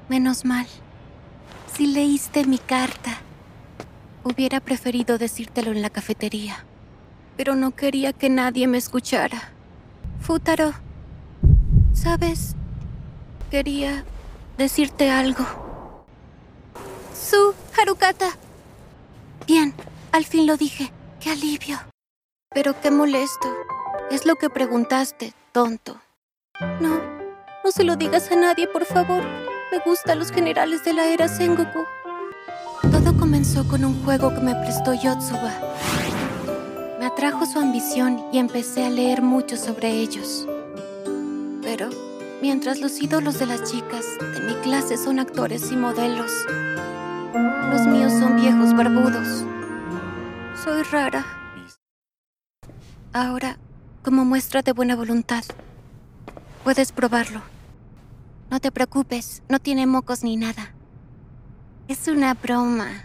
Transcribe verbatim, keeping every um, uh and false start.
Menos mal. Si leíste mi carta, hubiera preferido decírtelo en la cafetería. Pero no quería que nadie me escuchara. Futaro, ¿sabes? Quería decirte algo. Su, Harukata. Bien, al fin lo dije. ¡Qué alivio! Pero qué molesto. Es lo que preguntaste, tonto. No, no se lo digas a nadie, por favor. Me gustan los generales de la era Sengoku. Todo comenzó con un juego que me prestó Yotsuba. Me atrajo su ambición y empecé a leer mucho sobre ellos. Pero, mientras los ídolos de las chicas de mi clase son actores y modelos, los míos son viejos barbudos. Soy rara. Ahora, como muestra de buena voluntad, puedes probarlo. No te preocupes, no tiene mocos ni nada. Es una broma.